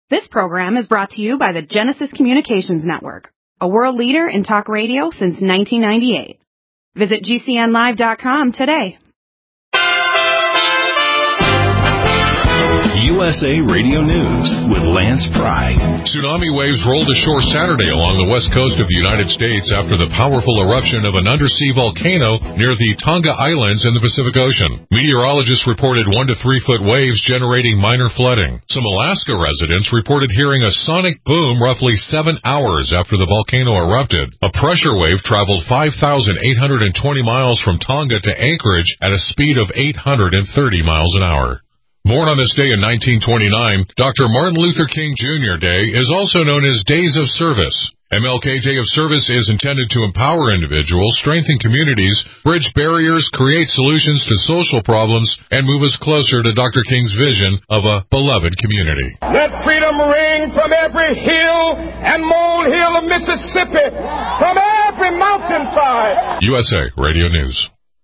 This program is brought to you by the Genesis Communications Network, a world leader in talk radio since 1998. Visit GCNlive.com today. USA Radio News with Lance Pry. Tsunami waves rolled ashore Saturday along the west coast of the United States after the powerful eruption of an undersea volcano near the Tonga Islands in the Pacific Ocean. Meteorologists reported 1 to 3 foot waves generating minor flooding. Some Alaska residents reported hearing a sonic boom roughly 7 hours after the volcano erupted. A pressure wave traveled 5,820 miles from Tonga to Anchorage at a speed of 830 miles an hour. Born on this day in 1929, Dr. Martin Luther King Jr. Day is also known as Days of Service. MLK Day of Service is intended to empower individuals, strengthen communities, bridge barriers, create solutions to social problems, and move us closer to Dr. King's vision of a beloved community. Let freedom ring from every hill and molehill of Mississippi, from every mountainside. USA Radio News.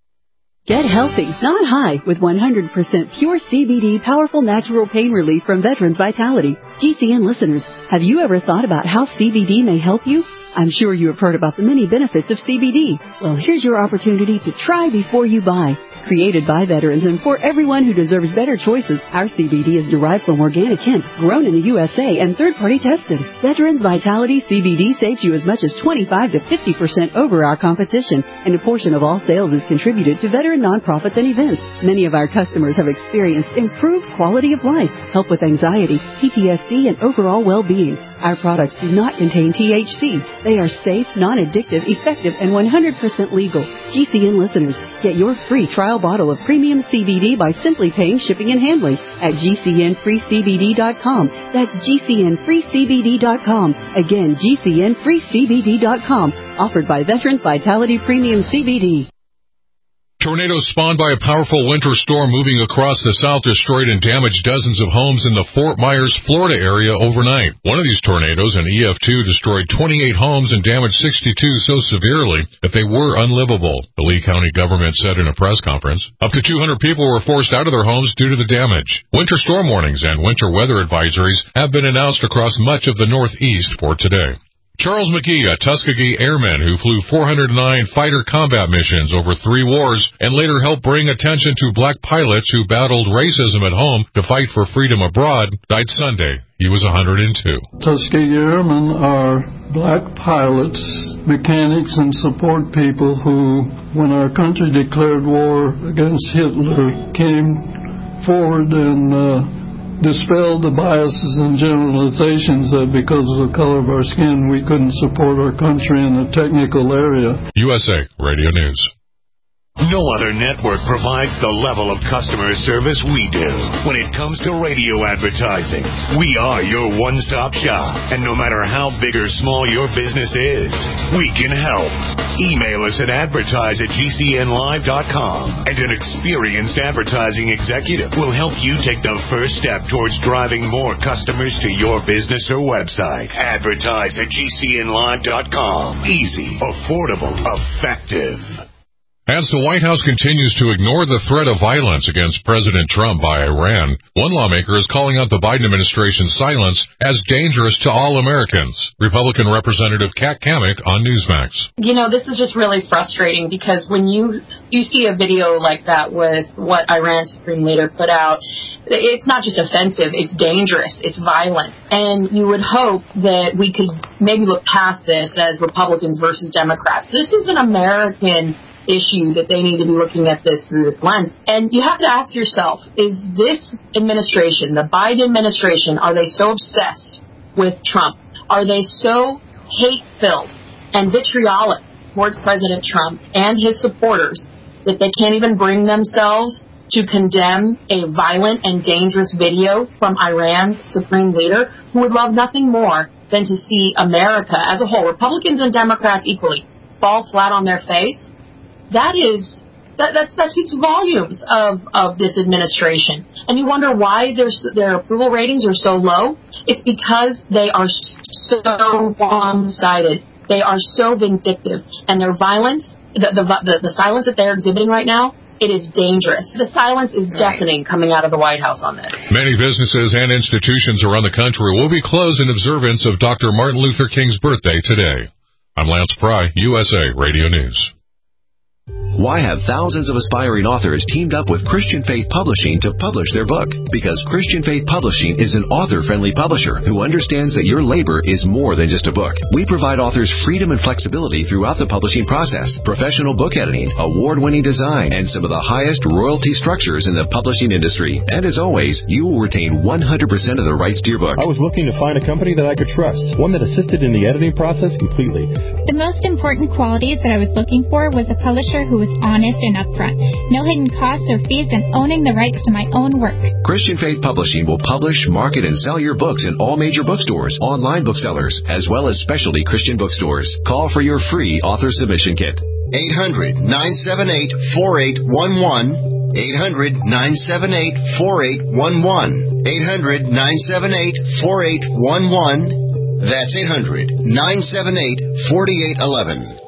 Get healthy, not high, with 100% pure CBD powerful natural pain relief from Veterans Vitality. GCN listeners, have you ever thought about how CBD may help you? I'm sure you have heard about the many benefits of CBD. Well, here's your opportunity to try before you buy. Created by veterans and for everyone who deserves better choices, our CBD is derived from organic hemp, grown in the USA and third-party tested. Veterans Vitality CBD saves you as much as 25 to 50% over our competition, and a portion of all sales is contributed to veteran nonprofits and events. Many of our customers have experienced improved quality of life, help with anxiety, PTSD, and overall well-being. Our products do not contain THC. They are safe, non-addictive, effective, and 100% legal. GCN listeners, get your free trial bottle of premium CBD by simply paying shipping and handling at GCNFreeCBD.com. That's GCNFreeCBD.com. Again, GCNFreeCBD.com. Offered by Veterans Vitality Premium CBD. Tornadoes spawned by a powerful winter storm moving across the South destroyed and damaged dozens of homes in the Fort Myers, Florida area overnight. One of these tornadoes, an EF2, destroyed 28 homes and damaged 62 so severely that they were unlivable, the Lee County government said in a press conference. Up to 200 people were forced out of their homes due to the damage. Winter storm warnings and winter weather advisories have been announced across much of the Northeast for today. Charles McGee, a Tuskegee airman who flew 409 fighter combat missions over 3 wars and later helped bring attention to black pilots who battled racism at home to fight for freedom abroad, died Sunday. He was 102. Tuskegee Airmen are black pilots, mechanics, and support people who, when our country declared war against Hitler, came forward and dispel the biases and generalizations that because of the color of our skin we couldn't support our country in a technical area. USA Radio News. No other network provides the level of customer service we do. When it comes to radio advertising, we are your one-stop shop. And no matter how big or small your business is, we can help. Email us at advertise@gcnlive.com, and an experienced advertising executive will help you take the first step towards driving more customers to your business or website. Advertise@gcnlive.com. Easy, affordable, effective. As the White House continues to ignore the threat of violence against President Trump by Iran, one lawmaker is calling out the Biden administration's silence as dangerous to all Americans. Republican Representative Kat Cammack on Newsmax. You know, this is just really frustrating because when you see a video like that with what Iran's Supreme Leader put out, it's not just offensive, it's dangerous, it's violent. And you would hope that we could maybe look past this as Republicans versus Democrats. This is an American issue that they need to be looking at this through this lens. And you have to ask yourself, is this administration, the Biden administration, are they so obsessed with Trump? Are they so hate-filled and vitriolic towards President Trump and his supporters that they can't even bring themselves to condemn a violent and dangerous video from Iran's Supreme Leader, who would love nothing more than to see America as a whole, Republicans and Democrats equally, fall flat on their face? That speaks volumes of this administration. And you wonder why their approval ratings are so low. It's because they are so one-sided. They are so vindictive. And their violence, the silence that they're exhibiting right now, it is dangerous. The silence is deafening coming out of the White House on this. Many businesses and institutions around the country will be closed in observance of Dr. Martin Luther King's birthday today. I'm Lance Pry, USA Radio News. Why have thousands of aspiring authors teamed up with Christian Faith Publishing to publish their book? Because Christian Faith Publishing is an author-friendly publisher who understands that your labor is more than just a book. We provide authors freedom and flexibility throughout the publishing process, professional book editing, award-winning design, and some of the highest royalty structures in the publishing industry. And as always, you will retain 100% of the rights to your book. I was looking to find a company that I could trust, one that assisted in the editing process completely. The most important qualities that I was looking for was a publisher who was honest and upfront, no hidden costs or fees, and owning the rights to my own work. Christian Faith Publishing will publish, market, and sell your books in all major bookstores, online booksellers, as well as specialty Christian bookstores. Call for your free author submission kit. 800-978-4811. 800-978-4811. 800-978-4811. That's 800-978-4811.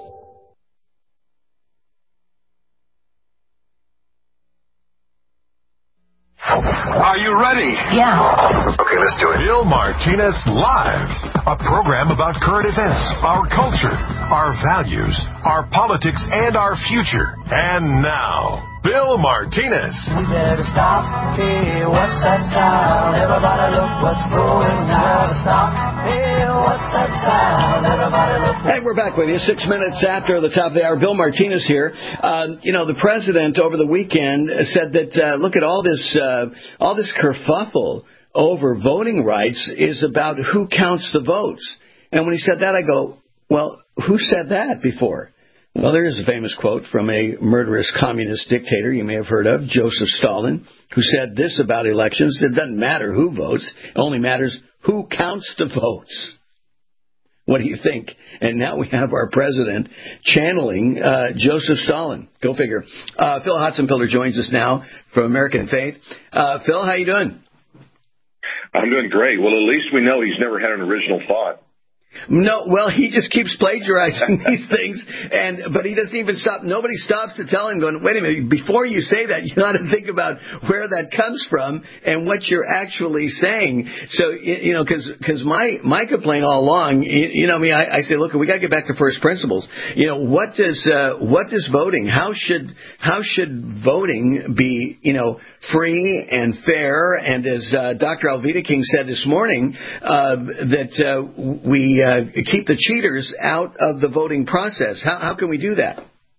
Are you ready? Yeah. Okay, let's do it. Bill Martinez Live, a program about current events, our culture, our values, our politics, and our future. And now, Bill Martinez. We better stop. Hey, what's that sound? Everybody look what's going down. Stop. Hey, what's that sound? Everybody look. Hey, we're back with you 6 minutes after the top of the hour. Bill Martinez here. The president over the weekend said that look at all this kerfuffle over voting rights is about who counts the votes. And when he said that, I go, well, who said that before? Well, there is a famous quote from a murderous communist dictator you may have heard of, Joseph Stalin, who said this about elections: it doesn't matter who votes, it only matters who counts the votes. What do you think? And now we have our president channeling Joseph Stalin. Go figure. Phil Hotzenpiller joins us now from American Faith. Phil, how you doing? I'm doing great. Well, at least we know he's never had an original thought. No, well, he just keeps plagiarizing these things, but he doesn't even stop. Nobody stops to tell him, going, wait a minute, before you say that, you got to think about where that comes from and what you're actually saying. So, because my complaint all along, I say, look, we got to get back to first principles. What does voting, how should voting be, free and fair? And as Dr. Alveda King said this morning, that we keep the cheaters out of the voting process. How can we do that?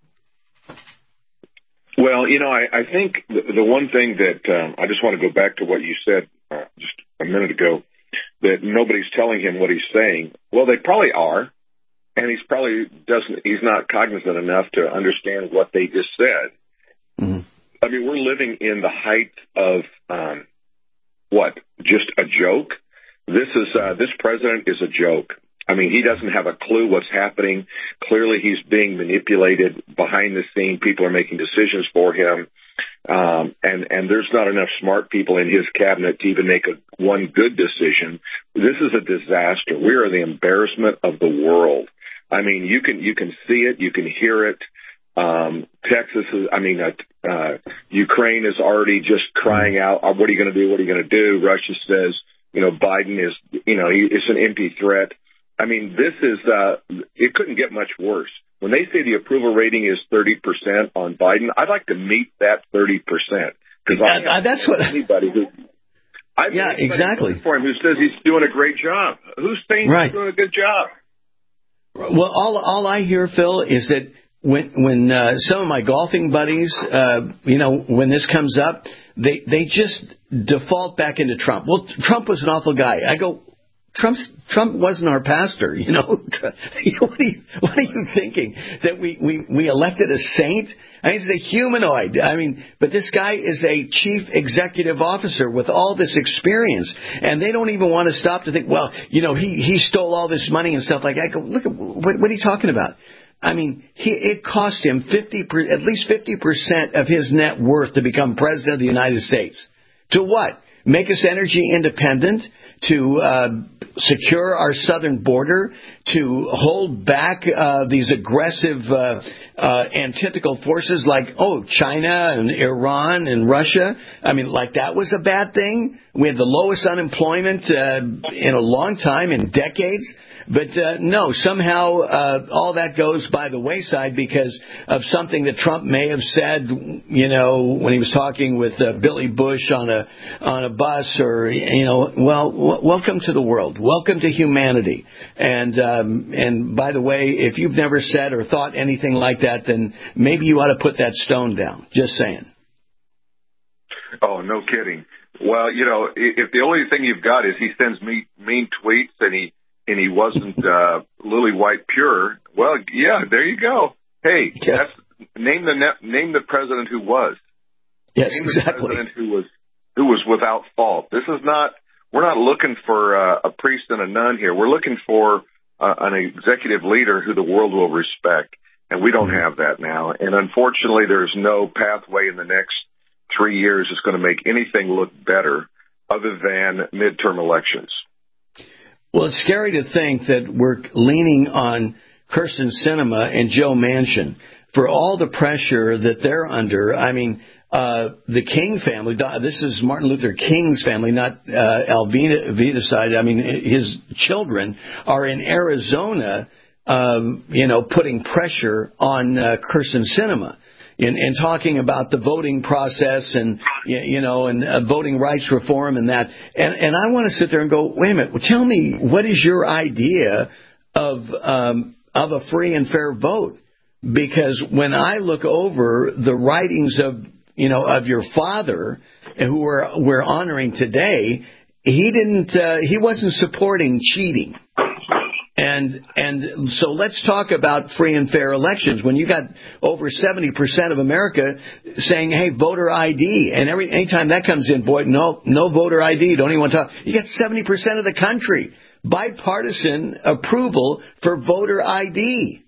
Well, I think the one thing that I just want to go back to what you said just a minute ago, that nobody's telling him what he's saying. Well, they probably are, and he's not cognizant enough to understand what they just said. Mm-hmm. I mean, we're living in the height of just a joke. This president is a joke. I mean, he doesn't have a clue what's happening. Clearly, he's being manipulated behind the scene. People are making decisions for him. And there's not enough smart people in his cabinet to even make one good decision. This is a disaster. We are the embarrassment of the world. I mean, you can see it. You can hear it. Ukraine is already just crying out, what are you going to do? What are you going to do? Russia says, Biden is, it's an empty threat. I mean, this is, it couldn't get much worse. When they say the approval rating is 30% on Biden, I'd like to meet that 30%. Because that's what anybody who, exactly for him who says he's doing a great job. Who's saying he's doing a good job? Well, all I hear, Phil, is that when some of my golfing buddies, when this comes up, they just default back into Trump. Well, Trump was an awful guy. I go, Trump wasn't our pastor, What are you thinking? That we elected a saint? I mean, he's a humanoid. I mean, but this guy is a chief executive officer with all this experience, and they don't even want to stop to think, well, he stole all this money and stuff like that. I go, look, what are you talking about? I mean, it cost him at least 50% of his net worth to become president of the United States. To what? Make us energy independent? To secure our southern border, to hold back these aggressive antithetical forces like, China and Iran and Russia. I mean, like that was a bad thing. We had the lowest unemployment in a long time, in decades. But no, somehow all that goes by the wayside because of something that Trump may have said, when he was talking with Billy Bush on a bus, or welcome to the world, welcome to humanity. And by the way, if you've never said or thought anything like that, then maybe you ought to put that stone down. Just saying. Oh, no kidding. Well, if the only thing you've got is he sends mean tweets and he wasn't lily white pure, well, yeah, there you go. Hey, name the president who was. Yes, name exactly. The president who was without fault. We're not looking for a priest and a nun here. We're looking for an executive leader who the world will respect, and we don't have that now. And unfortunately, there's no pathway in the next 3 years that's going to make anything look better other than midterm elections. Well, it's scary to think that we're leaning on Kyrsten Sinema and Joe Manchin for all the pressure that they're under. I mean, the King family, this is Martin Luther King's family, not Alvina's side. I mean, his children are in Arizona, putting pressure on Kyrsten Sinema. In talking about the voting process and voting rights reform and that, and I want to sit there and go, wait a minute, well, tell me, what is your idea of a free and fair vote? Because when I look over the writings of your father, who we're honoring today, he wasn't supporting cheating. And so let's talk about free and fair elections. When you got over 70% of America saying, hey, voter ID, and anytime that comes in, boy, no voter ID, don't even want to talk. You got 70% of the country, bipartisan approval for voter ID.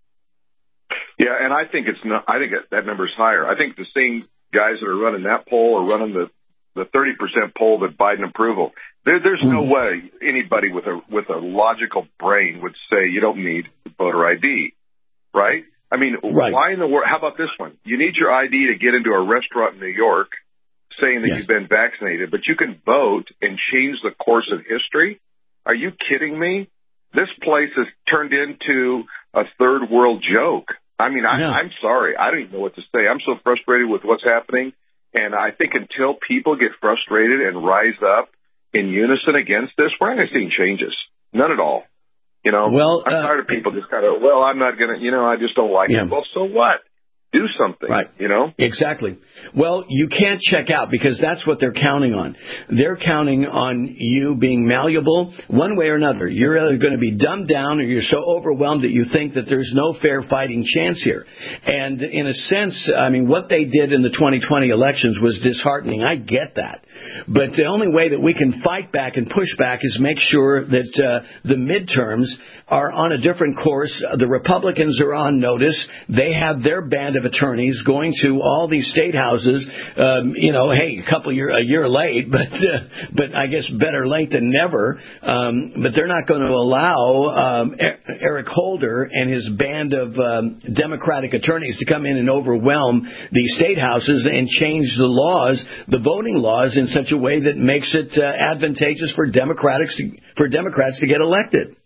Yeah, and I think that number's higher. I think the same guys that are running that poll are running the 30% poll that Biden approval. There's no way anybody with a logical brain would say you don't need voter ID, right? I mean, Why in the world? How about this one? You need your ID to get into a restaurant in New York saying that you've been vaccinated, but you can vote and change the course of history? Are you kidding me? This place has turned into a third world joke. I mean, I'm sorry. I don't even know what to say. I'm so frustrated with what's happening. And I think until people get frustrated and rise up in unison against this, we're not going to see changes. None at all. I'm tired of people just kind of, I'm not going to, I just don't like it. Well, so what? Do something, Exactly. Well, you can't check out because that's what they're counting on. They're counting on you being malleable one way or another. You're either going to be dumbed down or you're so overwhelmed that you think that there's no fair fighting chance here. And in a sense, I mean, what they did in the 2020 elections was disheartening. I get that. But the only way that we can fight back and push back is make sure that the midterms are on a different course. The Republicans are on notice. They have their band of attorneys going to all these state houses. Hey, a year late, but I guess better late than never. But they're not going to allow Eric Holder and his band of Democratic attorneys to come in and overwhelm the state houses and change the laws, the voting laws, in such a way that makes it advantageous for Democrats to get elected.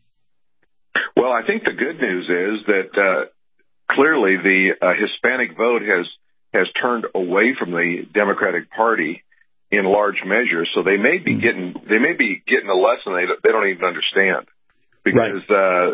Well, I think the good news is that clearly the Hispanic vote has turned away from the Democratic Party in large measure. So they may be getting a lesson they don't even understand because.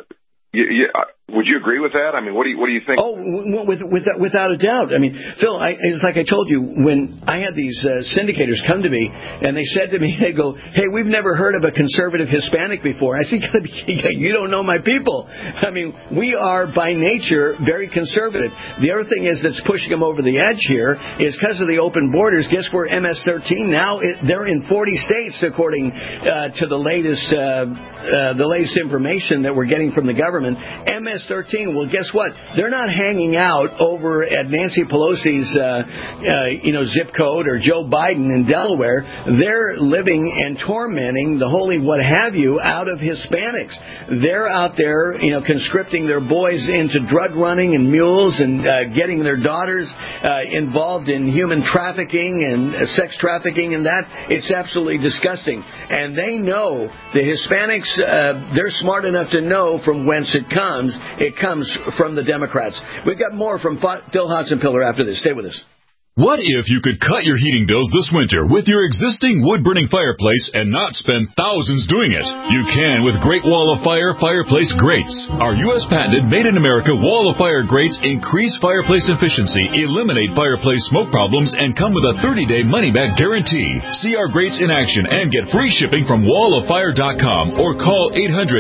Would you agree with that? I mean, what do you think? Oh, without a doubt. I mean, Phil, it's like I told you, when I had these syndicators come to me, and they said to me, they go, hey, we've never heard of a conservative Hispanic before. I think, you don't know my people. I mean, we are by nature very conservative. The other thing that's pushing them over the edge here is because of the open borders. Guess where MS-13 now? They're in 40 states, according to the latest information that we're getting from the government. MS MS-13. Well, guess what? They're not hanging out over at Nancy Pelosi's, zip code or Joe Biden in Delaware. They're living and tormenting the holy what have you out of Hispanics. They're out there, conscripting their boys into drug running and mules and getting their daughters involved in human trafficking and sex trafficking and that. It's absolutely disgusting. And they know, the Hispanics, they're smart enough to know from whence it comes. It comes from the Democrats. We've got more from Phil Hodson-Pillar after this. Stay with us. What if you could cut your heating bills this winter with your existing wood-burning fireplace and not spend thousands doing it? You can with Great Wall of Fire fireplace grates. Our U.S. patented made-in-America Wall of Fire grates increase fireplace efficiency, eliminate fireplace smoke problems, and come with a 30-day money-back guarantee. See our grates in action and get free shipping from walloffire.com or call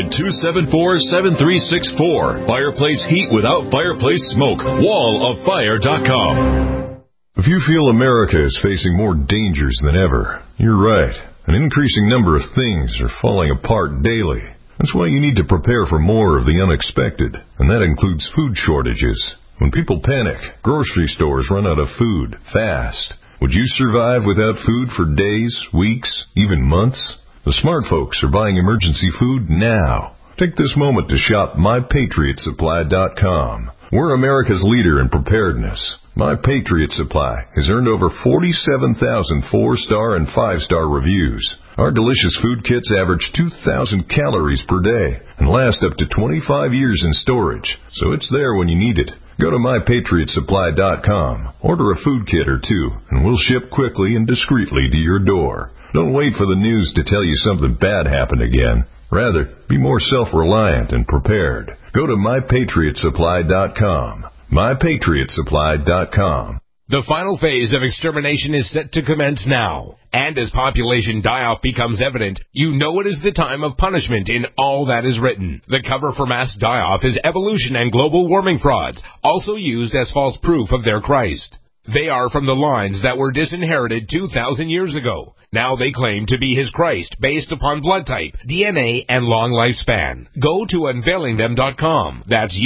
800-274-7364. Fireplace heat without fireplace smoke. walloffire.com. If you feel America is facing more dangers than ever, you're right. An increasing number of things are falling apart daily. That's why you need to prepare for more of the unexpected, and that includes food shortages. When people panic, grocery stores run out of food fast. Would you survive without food for days, weeks, even months? The smart folks are buying emergency food now. Take this moment to shop MyPatriotSupply.com. We're America's leader in preparedness. My Patriot Supply has earned over 47,000 4-star and 5-star reviews. Our delicious food kits average 2,000 calories per day and last up to 25 years in storage, so it's there when you need it. Go to MyPatriotSupply.com, order a food kit or two, and we'll ship quickly and discreetly to your door. Don't wait for the news to tell you something bad happened again. Rather, be more self-reliant and prepared. Go to MyPatriotSupply.com. MyPatriotSupply.com. The final phase of extermination is set to commence now. And as population die-off becomes evident, you know it is the time of punishment in all that is written. The cover for mass die-off is evolution and global warming frauds, also used as false proof of their Christ. They are from the lines that were disinherited 2,000 years ago. Now they claim to be his Christ based upon blood type, DNA, and long lifespan. Go to unveilingthem.com. That's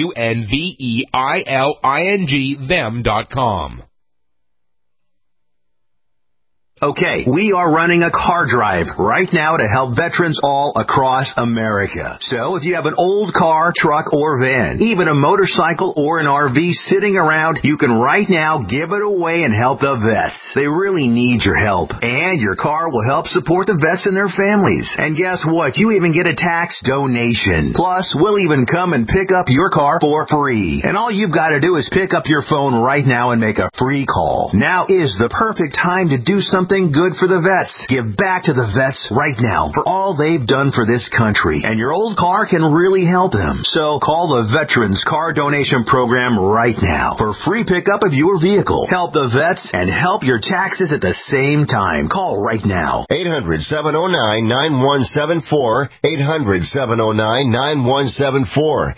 UNVEILING them.com. Okay, we are running a car drive right now to help veterans all across America. So if you have an old car, truck, or van, even a motorcycle or an RV sitting around, you can right now give it away and help the vets. They really need your help. And your car will help support the vets and their families. And guess what? You even get a tax donation. Plus, we'll even come and pick up your car for free. And all you've got to do is pick up your phone right now and make a free call. Now is the perfect time to do something good for the vets. Give back to the vets right now for all they've done for this country. And your old car can really help them. So call the Veterans Car Donation Program right now for free pickup of your vehicle. Help the vets and help your taxes at the same time. Call right now. 800-709-9174. 800-709-9174.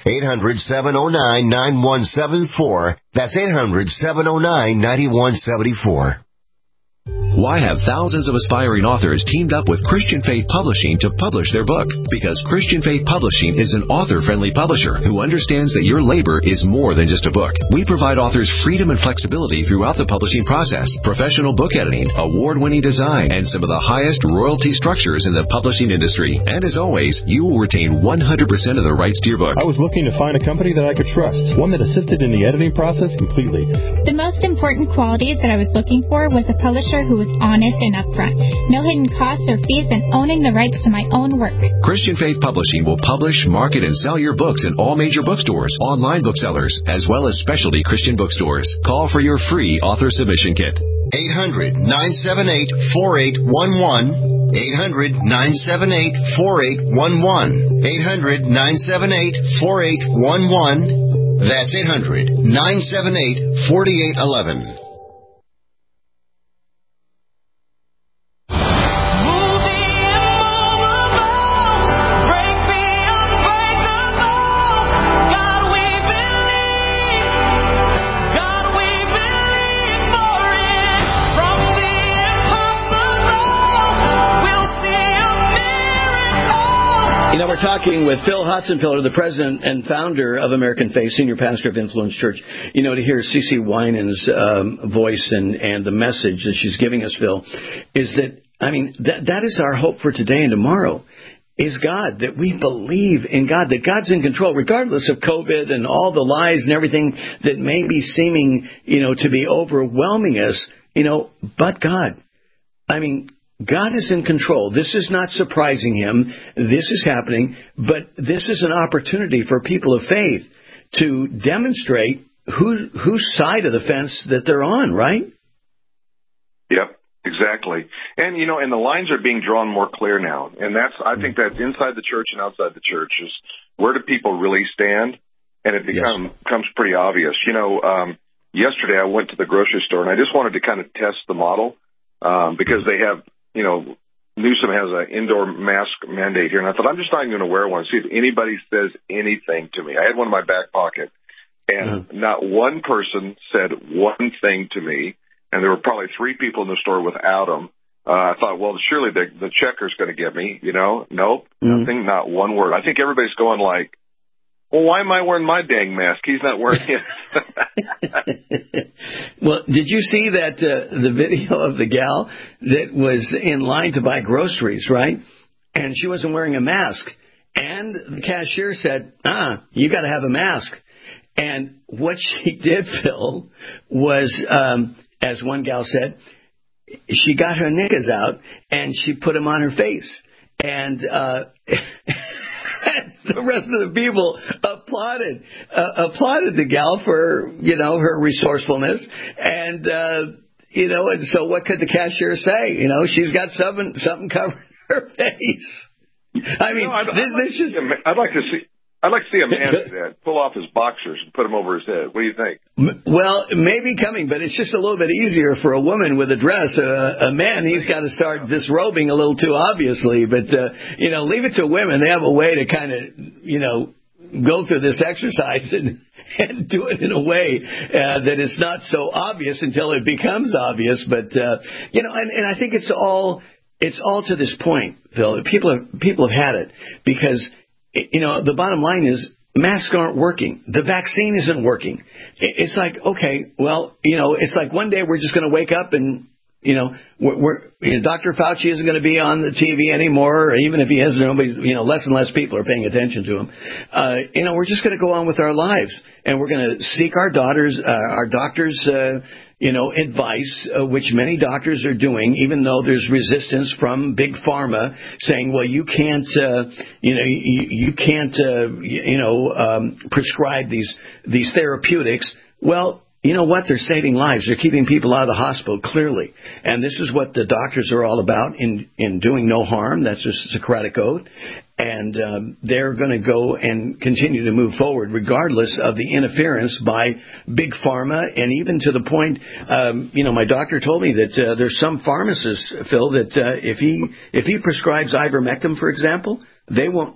800-709-9174. That's 800-709-9174. Why have thousands of aspiring authors teamed up with Christian Faith Publishing to publish their book? Because Christian Faith Publishing is an author-friendly publisher who understands that your labor is more than just a book. We provide authors freedom and flexibility throughout the publishing process, professional book editing, award-winning design, and some of the highest royalty structures in the publishing industry. And as always, you will retain 100% of the rights to your book. I was looking to find a company that I could trust, one that assisted in the editing process completely. The most important qualities that I was looking for was a publisher who was honest and upfront, no hidden costs or fees, and owning the rights to my own work. Christian Faith Publishing will publish, market, and sell your books in all major bookstores, online booksellers, as well as specialty Christian bookstores. Call for your free author submission kit. 800-978-4811. 800-978-4811. 800-978-4811. That's 800-978-4811. You know, we're talking with Phil Hotzenfeller, the president and founder of American Faith, senior pastor of Influence Church. You know, to hear CeCe Winans' voice and the message that she's giving us, Phil, is that, I mean, that is our hope for today and tomorrow, is God, that we believe in God, that God's in control, regardless of COVID and all the lies and everything that may be seeming, you know, to be overwhelming us, you know, but God. I mean, God is in control. This is not surprising him. This is happening, but this is an opportunity for people of faith to demonstrate whose side of the fence that they're on, right? Yep, exactly. And, you know, and the lines are being drawn more clear now. And I think that's inside the church and outside the church is where do people really stand? And it becomes pretty obvious. You know, yesterday I went to the grocery store and I just wanted to kind of test the model because they have, you know, Newsom has an indoor mask mandate here, and I thought, I'm just not going to wear one, see if anybody says anything to me. I had one in my back pocket, and not one person said one thing to me, and there were probably 3 people in the store without them. I thought, well, surely the checker's going to get me, you know. Nope, nothing, not one word. I think everybody's going like, well, why am I wearing my dang mask? He's not wearing it. Well, did you see that the video of the gal that was in line to buy groceries, right? And she wasn't wearing a mask. And the cashier said, you got to have a mask. And what she did, Phil, was, as one gal said, she got her knickers out and she put them on her face. And the rest of the people applauded the gal for, you know, her resourcefulness. And, you know, and so what could the cashier say? You know, she's got something covering her face. I mean, I'd like to see a man do that, pull off his boxers and put them over his head. What do you think? Well, it may be coming, but it's just a little bit easier for a woman with a dress. A man, he's got to start disrobing a little too obviously. But, you know, leave it to women. They have a way to kind of, you know, go through this exercise and do it in a way that it's not so obvious until it becomes obvious. But, you know, and I think it's all to this point, Phil. People have had it because, you know, the bottom line is masks aren't working. The vaccine isn't working. It's like, okay, well, you know, it's like one day we're just going to wake up and, you know, Dr. Fauci isn't going to be on the TV anymore, or even if he is, less and less people are paying attention to him. You know, we're just going to go on with our lives, and we're going to seek our doctors' advice, which many doctors are doing, even though there's resistance from big pharma saying, well, you can't, prescribe these therapeutics. Well, you know what? They're saving lives. They're keeping people out of the hospital, clearly. And this is what the doctors are all about in doing no harm. That's just a Socratic oath. And they're going to go and continue to move forward regardless of the interference by big pharma. And even to the point, my doctor told me that there's some pharmacists, Phil, that if he prescribes ivermectin, for example, they won't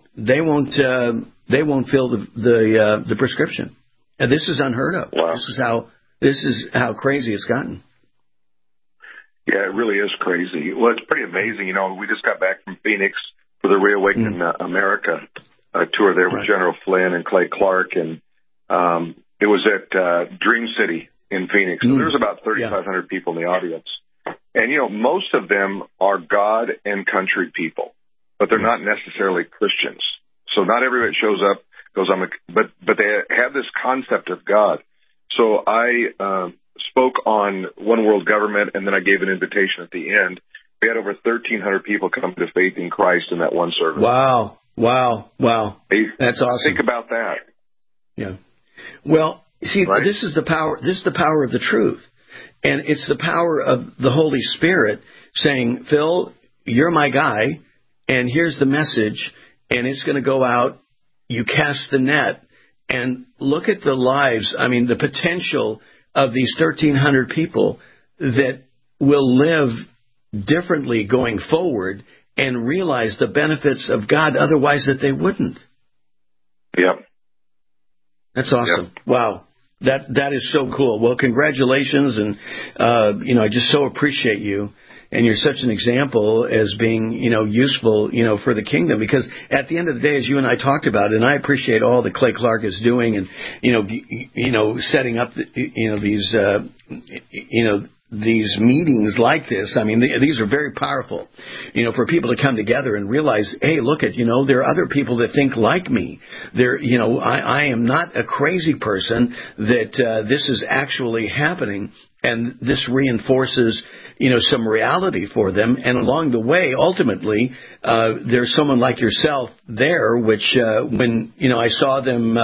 fill the prescription. And this is unheard of. Wow. This is how crazy it's gotten. Yeah, it really is crazy. Well, it's pretty amazing. You know, we just got back from Phoenix for the Reawaken America tour there with General Flynn and Clay Clark, and it was at Dream City in Phoenix. So there was about 3,500 people in the audience. And, you know, most of them are God and country people, but they're not necessarily Christians. So not everybody that shows up goes on, but they have this concept of God. So I spoke on One World Government, and then I gave an invitation at the end. We had over 1,300 people come to faith in Christ in that one service. Wow. That's awesome. Think about that. Yeah. Well, see, this is the power. This is the power of the truth, and it's the power of the Holy Spirit saying, "Phil, you're my guy, and here's the message, and it's going to go out. You cast the net, and look at the lives. I mean, the potential of these 1,300 people that will live differently going forward and realize the benefits of God otherwise that they wouldn't." Yep. That's awesome. Yep. Wow. That is so cool. Well, congratulations. And, I just so appreciate you. and you're such an example as being, useful, for the kingdom. Because at the end of the day, as you and I talked about, and I appreciate all that Clay Clark is doing, and setting up, these meetings like this. I mean, these are very powerful, for people to come together and realize, hey, look at, there are other people that think like me. I am not a crazy person, that this is actually happening. And this reinforces, some reality for them. And along the way, ultimately, there's someone like yourself there, which, when, I saw them,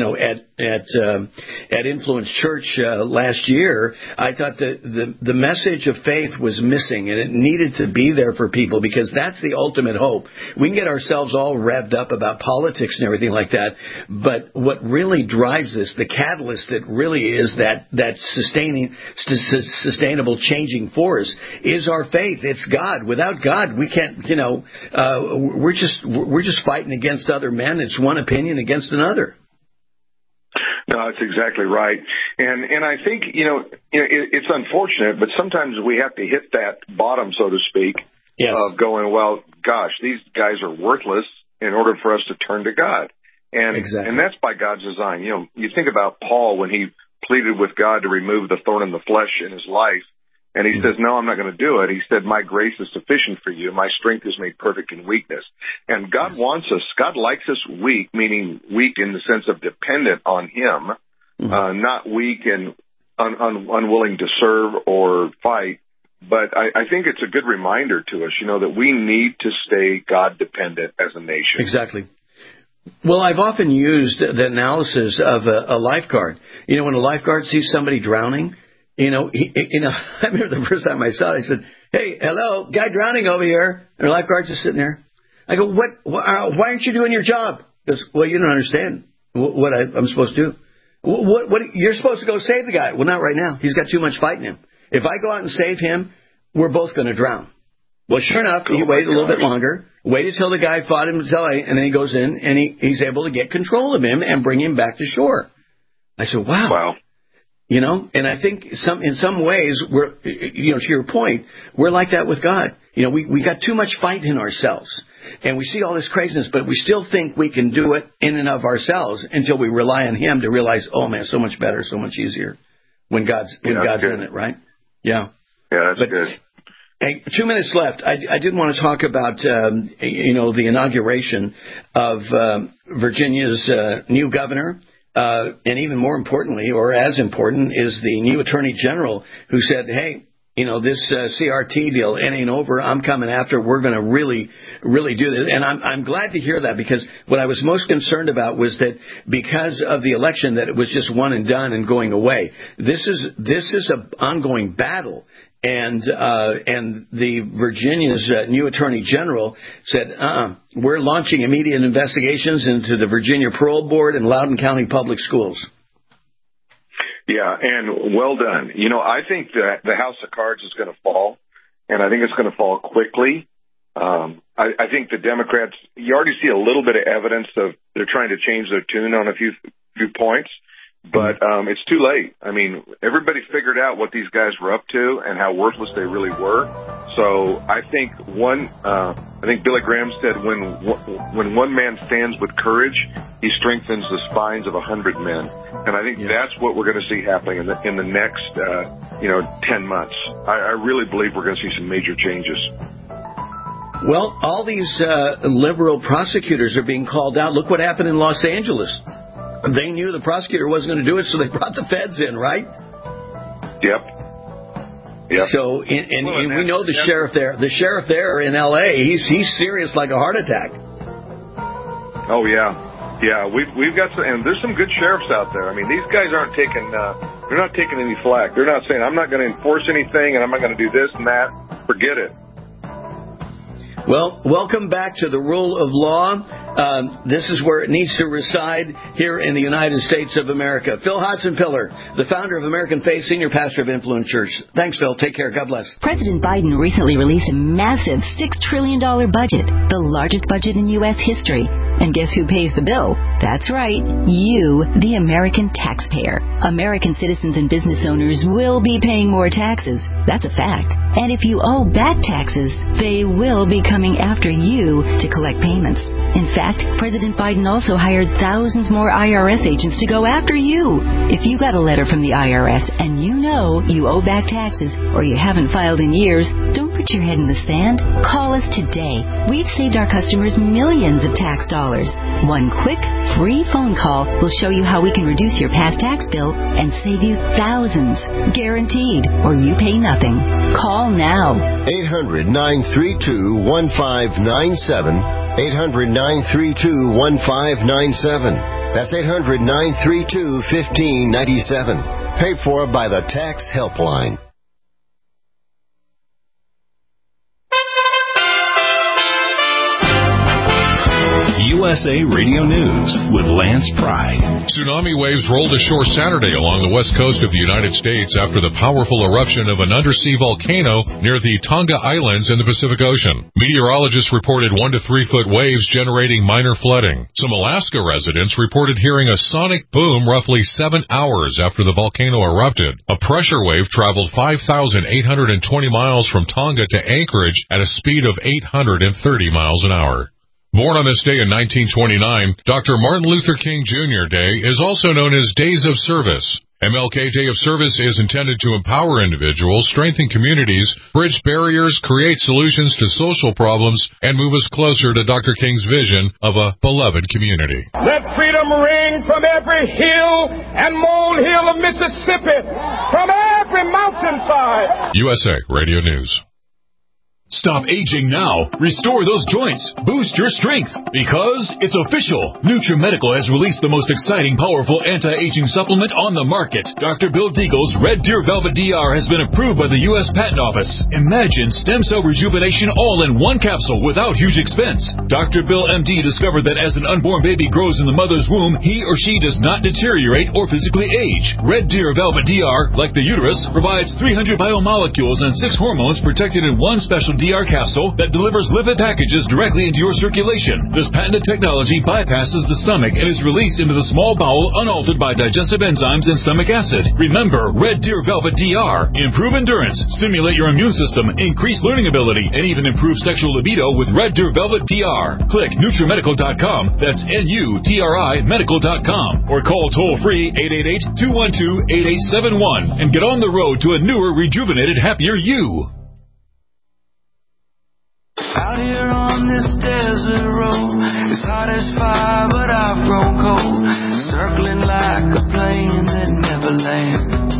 at Influence Church last year, I thought that the message of faith was missing, and it needed to be there for people, because that's the ultimate hope. We can get ourselves all revved up about politics and everything like that, but what really drives this, the catalyst that really is that sustainable changing force, is our faith. It's God. Without God, we can't. We're just fighting against other men. It's one opinion against another. No, that's exactly right. And I think, it's unfortunate, but sometimes we have to hit that bottom, so to speak, yes, of going, well, gosh, these guys are worthless, in order for us to turn to God. And exactly. And that's by God's design. You think about Paul when he pleaded with God to remove the thorn in the flesh in his life. And he says, no, I'm not going to do it. He said, my grace is sufficient for you. My strength is made perfect in weakness. And God wants us, God likes us weak, meaning weak in the sense of dependent on him, not weak and unwilling to serve or fight. But I think it's a good reminder to us, that we need to stay God dependent as a nation. Exactly. Well, I've often used the analysis of a lifeguard. When a lifeguard sees somebody drowning, I remember the first time I saw it, I said, hey, hello, guy drowning over here. And the lifeguard's just sitting there. I go, why aren't you doing your job? He goes, well, you don't understand what I'm supposed to do. What you're supposed to go save the guy. Well, not right now. He's got too much fight in him. If I go out and save him, we're both going to drown. Well, sure enough, he waited a little bit longer, waited till the guy fought him, and then he goes in and he's able to get control of him and bring him back to shore. I said, wow. And I think in some ways, we're, to your point, we're like that with God. We got too much fight in ourselves, and we see all this craziness, but we still think we can do it in and of ourselves until we rely on him to realize, oh man, so much better, so much easier when God's in it, right? Yeah. Yeah, that's good. Hey, 2 minutes left. I did want to talk about, the inauguration of Virginia's new governor. And even more importantly, or as important, is the new attorney general who said, hey, this CRT deal, it ain't over. I'm coming after. We're going to really, really do this. And I'm glad to hear that, because what I was most concerned about was that because of the election, that it was just one and done and going away. This is an ongoing battle. And the Virginia's new attorney general said, we're launching immediate investigations into the Virginia Parole Board and Loudoun County Public Schools. Yeah, and well done. I think that the House of Cards is going to fall, and I think it's going to fall quickly. I think the Democrats, you already see a little bit of evidence of they're trying to change their tune on a few points. But it's too late. I mean, everybody figured out what these guys were up to and how worthless they really were. So I think Billy Graham said, when one man stands with courage, he strengthens the spines of 100 men. And I think that's what we're going to see happening in the next 10 months. I really believe we're going to see some major changes. Well, all these liberal prosecutors are being called out. Look what happened in Los Angeles. They knew the prosecutor wasn't going to do it, so they brought the feds in, right? Yep. So, and we know the sheriff there. The sheriff there in L.A., he's serious like a heart attack. Oh yeah. We've got some, and there's some good sheriffs out there. I mean, these guys aren't taking. They're not taking any flack. They're not saying, I'm not going to enforce anything, and I'm not going to do this and that. Forget it. Well, welcome back to the rule of law. This is where it needs to reside, here in the United States of America. Phil Hodson-Pillar, the founder of American Faith, senior pastor of Influence Church. Thanks, Phil. Take care. God bless. President Biden recently released a massive $6 trillion budget, the largest budget in U.S. history. And guess who pays the bill? That's right, you, the American taxpayer. American citizens and business owners will be paying more taxes. That's a fact. And if you owe back taxes, they will be coming after you to collect payments. In fact, President Biden also hired thousands more IRS agents to go after you. If you got a letter from the IRS and you know you owe back taxes or you haven't filed in years, don't put your head in the sand. Call us today. We've saved our customers millions of tax dollars. One quick, free phone call will show you how we can reduce your past tax bill and save you thousands. Guaranteed, or you pay nothing. Call now. 800-932-1597. 800-932-1597. That's 800-932-1597. Paid for by the Tax Helpline. USA Radio News with Lance Pry. Tsunami waves rolled ashore Saturday along the west coast of the United States after the powerful eruption of an undersea volcano near the Tonga Islands in the Pacific Ocean. Meteorologists reported 1 to 3 foot waves generating minor flooding. Some Alaska residents reported hearing a sonic boom roughly 7 hours after the volcano erupted. A pressure wave traveled 5,820 miles from Tonga to Anchorage at a speed of 830 miles an hour. Born on this day in 1929, Dr. Martin Luther King Jr. Day is also known as Days of Service. MLK Day of Service is intended to empower individuals, strengthen communities, bridge barriers, create solutions to social problems, and move us closer to Dr. King's vision of a beloved community. Let freedom ring from every hill and molehill of Mississippi, from every mountainside. USA Radio News. Stop aging now. Restore those joints. Boost your strength. Because it's official. NutriMedical has released the most exciting, powerful anti-aging supplement on the market. Dr. Bill Deagle's Red Deer Velvet DR has been approved by the U.S. Patent Office. Imagine stem cell rejuvenation all in one capsule without huge expense. Dr. Bill MD discovered that as an unborn baby grows in the mother's womb, he or she does not deteriorate or physically age. Red Deer Velvet DR, like the uterus, provides 300 biomolecules and 6 hormones protected in one special DR capsule that delivers lipid packages directly into your circulation. This patented technology bypasses the stomach and is released into the small bowel unaltered by digestive enzymes and stomach acid. Remember, Red Deer Velvet DR. Improve endurance, stimulate your immune system, increase learning ability, and even improve sexual libido with Red Deer Velvet DR. Click NutriMedical.com, that's NUTRI Medical.com, or call toll-free 888-212-8871 and get on the road to a newer, rejuvenated, happier you. Out here on this desert road, it's hot as fire, but I've grown cold, circling like a plane that never lands.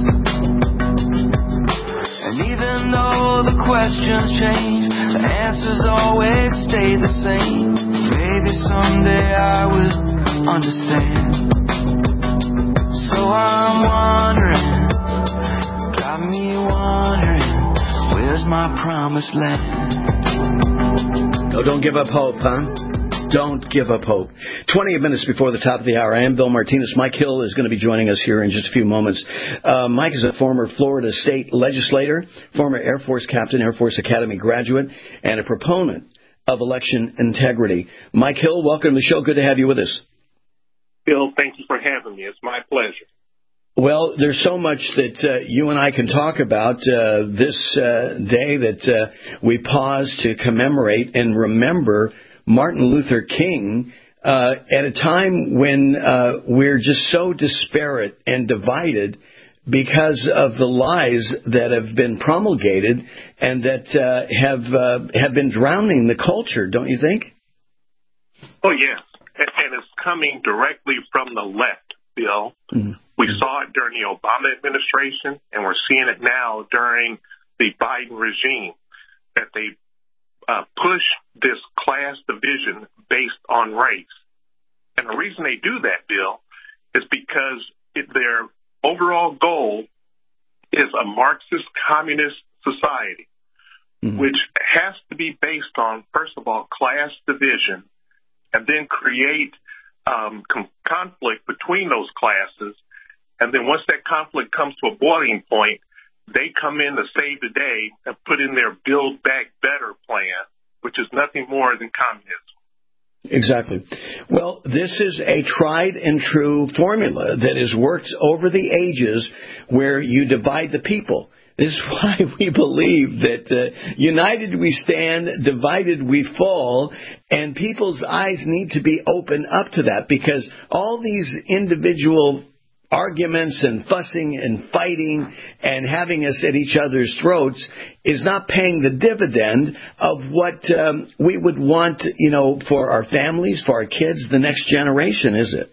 And even though the questions change, the answers always stay the same. Maybe someday I will understand. So I'm wondering, got me wondering, where's my promised land? Oh, don't give up hope, huh? Don't give up hope. 20 minutes before the top of the hour, I am Bill Martinez. Mike Hill is going to be joining us here in just a few moments. Mike is a former Florida state legislator, former Air Force captain, Air Force Academy graduate, and a proponent of election integrity. Mike Hill, welcome to the show. Good to have you with us. Bill, thank you for having me. It's my pleasure. Well, there's so much that you and I can talk about this day that we pause to commemorate and remember Martin Luther King at a time when we're just so disparate and divided because of the lies that have been promulgated and that have been drowning the culture, don't you think? Oh, yes. And it's coming directly from the left, Bill. Mm-hmm. We saw it during the Obama administration, and we're seeing it now during the Biden regime, that they push this class division based on race. And the reason they do that, Bill, is because their overall goal is a Marxist communist society, which has to be based on, first of all, class division, and then create conflict between those classes. And then once that conflict comes to a boiling point, they come in to save the day and put in their Build Back Better plan, which is nothing more than communism. Exactly. Well, this is a tried and true formula that has worked over the ages where you divide the people. This is why we believe that united we stand, divided we fall, and people's eyes need to be opened up to that, because all these individual arguments and fussing and fighting and having us at each other's throats is not paying the dividend of what we would want, for our families, for our kids, the next generation, is it?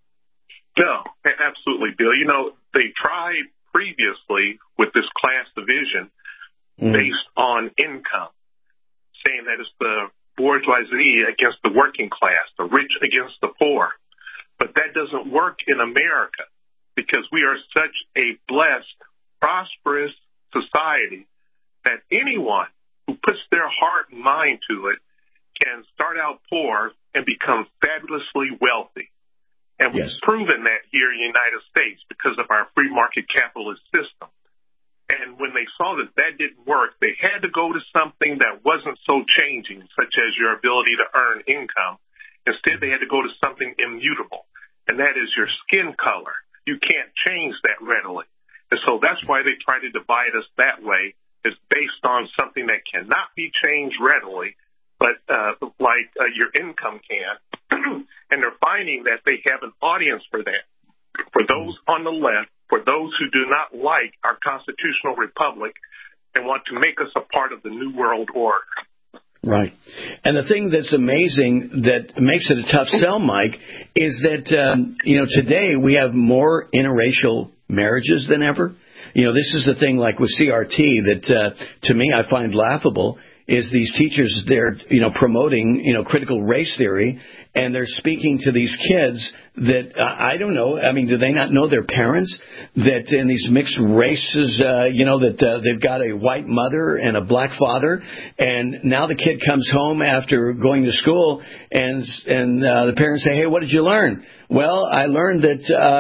No, absolutely, Bill. They tried previously with this class division based on income, saying that it's the bourgeoisie against the working class, the rich against the poor. But that doesn't work in America, because we are such a blessed, prosperous society that anyone who puts their heart and mind to it can start out poor and become fabulously wealthy. And we've proven that here in the United States because of our free market capitalist system. And when they saw that that didn't work, they had to go to something that wasn't so changing, such as your ability to earn income. Instead, they had to go to something immutable, and that is your skin color. You can't change that readily. And so that's why they try to divide us that way, is based on something that cannot be changed readily, but like your income can. And they're finding that they have an audience for that. For those on the left, for those who do not like our constitutional republic and want to make us a part of the New World Order. Right. And the thing that's amazing that makes it a tough sell, Mike, is that, today we have more interracial marriages than ever. This is the thing like with CRT that, to me, I find laughable, is these teachers, they're, promoting, critical race theory, and they're speaking to these kids that, I don't know, I mean, do they not know their parents? That in these mixed races, that they've got a white mother and a black father, and now the kid comes home after going to school, and the parents say, hey, what did you learn? Well, I learned that,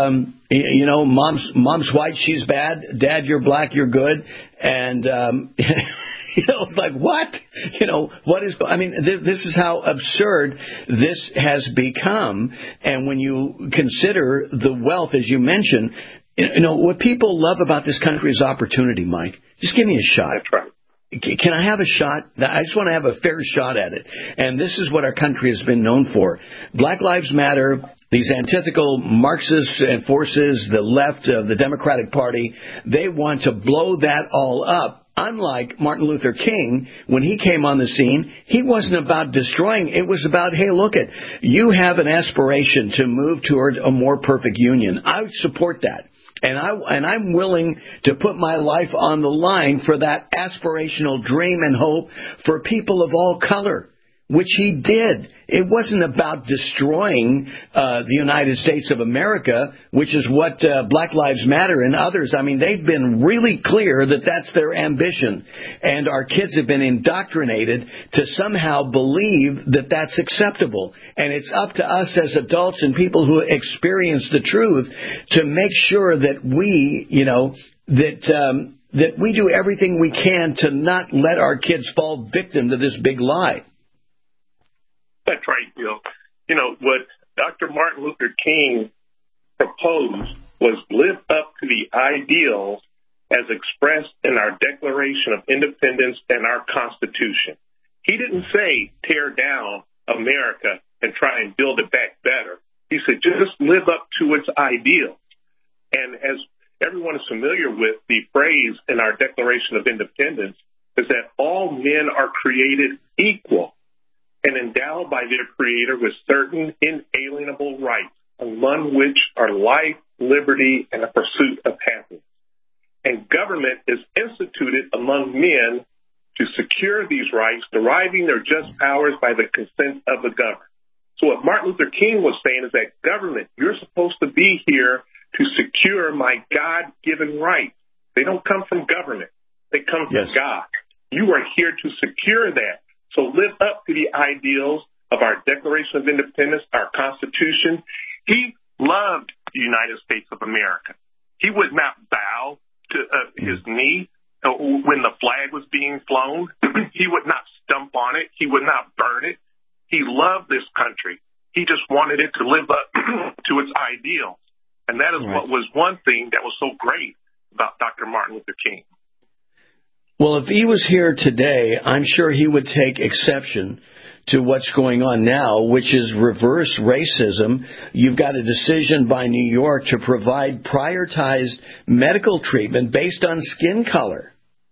mom's white, she's bad. Dad, you're black, you're good. And, like what? What is, this is how absurd this has become. And when you consider the wealth, as you mentioned, what people love about this country is opportunity, Mike. Just give me a shot. That's right. Can I have a shot? I just want to have a fair shot at it. And this is what our country has been known for. Black Lives Matter, these antithetical Marxist forces, the left of the Democratic Party, they want to blow that all up. Unlike Martin Luther King, when he came on the scene, he wasn't about destroying. It was about, hey, look it, you have an aspiration to move toward a more perfect union. I would support that. And I'm willing to put my life on the line for that aspirational dream and hope for people of all color, which he did. It wasn't about destroying the United States of America, which is what Black Lives Matter and others, they've been really clear that that's their ambition. And our kids have been indoctrinated to somehow believe that that's acceptable. And it's up to us as adults and people who experience the truth to make sure that we, that we do everything we can to not let our kids fall victim to this big lie. That's right, Bill. What Dr. Martin Luther King proposed was live up to the ideals as expressed in our Declaration of Independence and our Constitution. He didn't say tear down America and try and build it back better. He said just live up to its ideals. And as everyone is familiar with, the phrase in our Declaration of Independence is that all men are created equal and endowed by their Creator with certain inalienable rights, among which are life, liberty, and the pursuit of happiness. And government is instituted among men to secure these rights, deriving their just powers by the consent of the governed. So what Martin Luther King was saying is that government, you're supposed to be here to secure my God-given rights. They don't come from government. They come from God. You are here to secure that. So live up to the ideals of our Declaration of Independence, our Constitution. He loved the United States of America. He would not bow to his knee when the flag was being flown. He would not stump on it. He would not burn it. He loved this country. He just wanted it to live up to its ideals. And that is what was one thing that was so great about Dr. Martin Luther King. Well, if he was here today, I'm sure he would take exception to what's going on now, which is reverse racism. You've got a decision by New York to provide prioritized medical treatment based on skin color.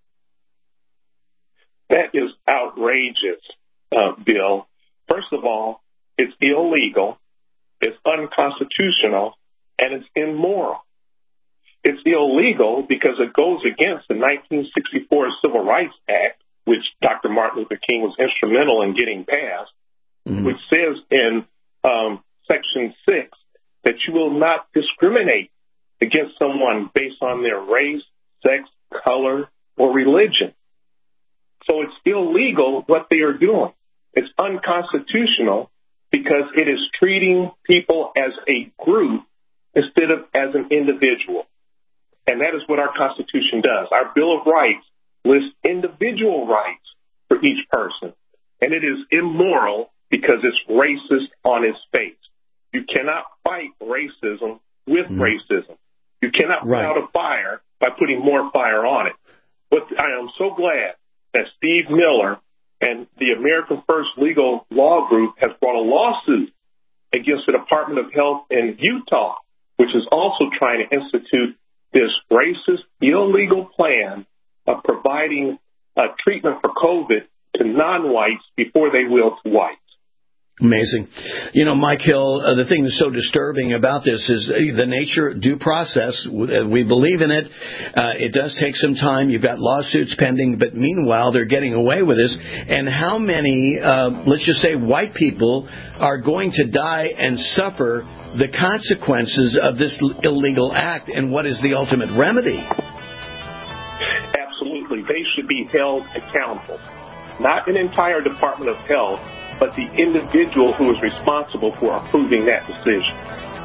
That is outrageous, Bill. First of all, it's illegal, it's unconstitutional, and it's immoral. It's illegal because it goes against the 1964 Civil Rights Act, which Dr. Martin Luther King was instrumental in getting passed, which says in Section 6 that you will not discriminate against someone based on their race, sex, color, or religion. So it's illegal what they are doing. It's unconstitutional because it is treating people as a group instead of as an individual. And that is what our Constitution does. Our Bill of Rights lists individual rights for each person. And it is immoral because it's racist on its face. You cannot fight racism with racism. You cannot put out a fire by putting more fire on it. But I am so glad that Steve Miller and the American First Legal Law Group has brought a lawsuit against the Department of Health in Utah, which is also trying to institute this racist, illegal plan of providing treatment for COVID to non-whites before they will to whites. Amazing. You know, Mike Hill, the thing that's so disturbing about this is the nature due process. We believe in it. It does take some time. You've got lawsuits pending, but meanwhile, they're getting away with this. And how many, let's just say, white people are going to die and suffer the consequences of this illegal act, and what is the ultimate remedy? Absolutely. They should be held accountable. Not an entire Department of Health, but the individual who is responsible for approving that decision.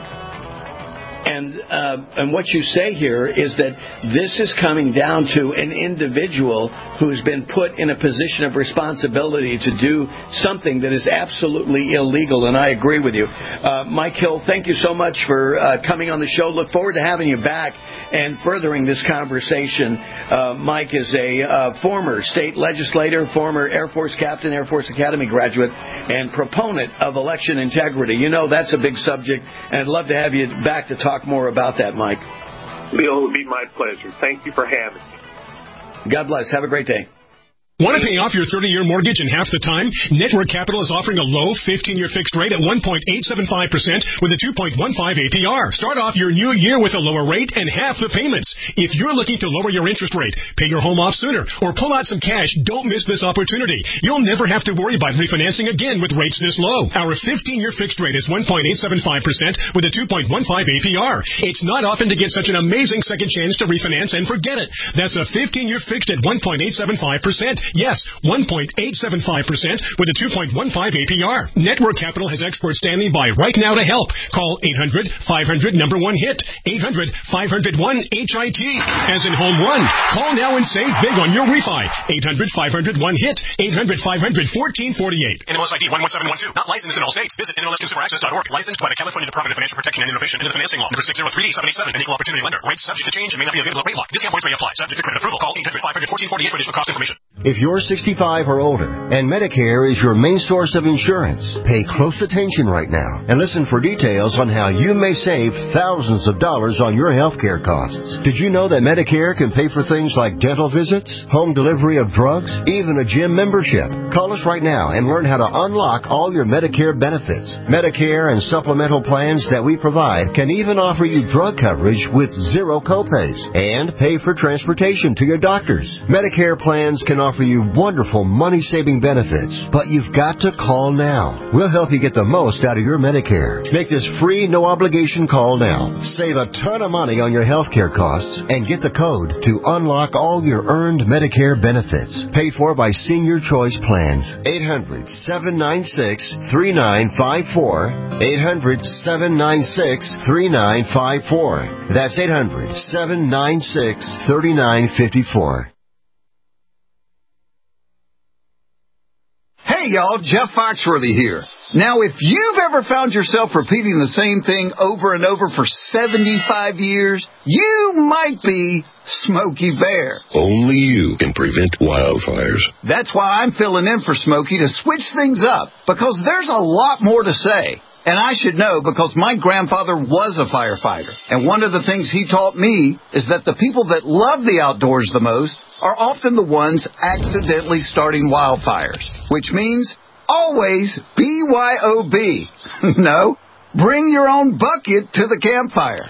And what you say here is that this is coming down to an individual who's been put in a position of responsibility to do something that is absolutely illegal, and I agree with you. Mike Hill, thank you so much for coming on the show. Look forward to having you back and furthering this conversation. Mike is a former state legislator, former Air Force captain, Air Force Academy graduate, and proponent of election integrity. You know, that's a big subject, and I'd love to have you back to talk more about that, Mike. Bill, it would be my pleasure. Thank you for having me. God bless. Have a great day. Want to pay off your 30-year mortgage in half the time? Network Capital is offering a low 15-year fixed rate at 1.875% with a 2.15 APR. Start off your new year with a lower rate and half the payments. If you're looking to lower your interest rate, pay your home off sooner, or pull out some cash, don't miss this opportunity. You'll never have to worry about refinancing again with rates this low. Our 15-year fixed rate is 1.875% with a 2.15 APR. It's not often to get such an amazing second chance to refinance and forget it. That's a 15-year fixed at 1.875%. Yes, 1.875% with a 2.15 APR. Network Capital has experts standing by right now to help. Call 800-500-1-HIT. 800-500-1-HIT. As in home run. Call now and save big on your refi. 800-500-1-HIT. 800-500-1448. NMLS ID 11712. Not licensed in all states. Visit NMLSConsumerAccess.org. Licensed by the California Department of Financial Protection and Innovation and the Financing Law. Number 603D787. An equal opportunity lender. Rates subject to change and may not be available at rate lock. Discount points may apply. Subject to credit approval. Call 800-500-1448 for additional cost information. If you're 65 or older and Medicare is your main source of insurance, pay close attention right now and listen for details on how you may save thousands of dollars on your health care costs. Did you know that Medicare can pay for things like dental visits, home delivery of drugs, even a gym membership? Call us right now and learn how to unlock all your Medicare benefits. Medicare and supplemental plans that we provide can even offer you drug coverage with zero copays and pay for transportation to your doctors. Medicare plans can offer you wonderful money-saving benefits, but you've got to call now. We'll help you get the most out of your Medicare. Make this free, no-obligation call now. Save a ton of money on your health care costs and get the code to unlock all your earned Medicare benefits. Paid for by Senior Choice Plans. 800-796-3954. 800-796-3954. That's 800-796-3954. Hey, Hey, y'all, Jeff Foxworthy here. Now, if you've ever found yourself repeating the same thing over and over for 75 years, you might be Smokey Bear. Only you can prevent wildfires. That's why I'm filling in for Smokey to switch things up, because there's a lot more to say. And I should know because my grandfather was a firefighter. And one of the things he taught me is that the people that love the outdoors the most are often the ones accidentally starting wildfires, which means always BYOB. No, bring your own bucket to the campfire.